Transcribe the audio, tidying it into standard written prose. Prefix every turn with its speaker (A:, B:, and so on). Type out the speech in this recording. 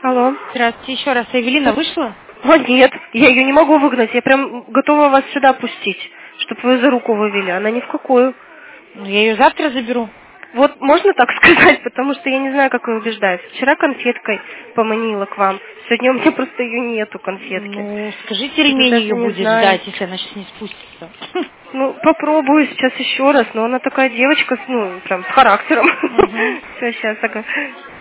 A: Алло.
B: Здравствуйте, еще раз. Эвелина вышла?
A: О, нет, я ее не могу выгнать. Я прям готова вас сюда пустить, чтобы вы за руку вывели. Она ни в какую.
B: Ну, я ее завтра заберу.
A: Вот можно так сказать, потому что я не знаю, как ее убеждать. Вчера конфеткой поманила к вам. Сегодня у меня просто ее нету, конфетки.
B: Ну, скажите, ремень ее будет ждать, если она сейчас не спустится.
A: Ну, попробую сейчас еще раз, но она такая девочка, ну, прям с характером. Все, сейчас, ага.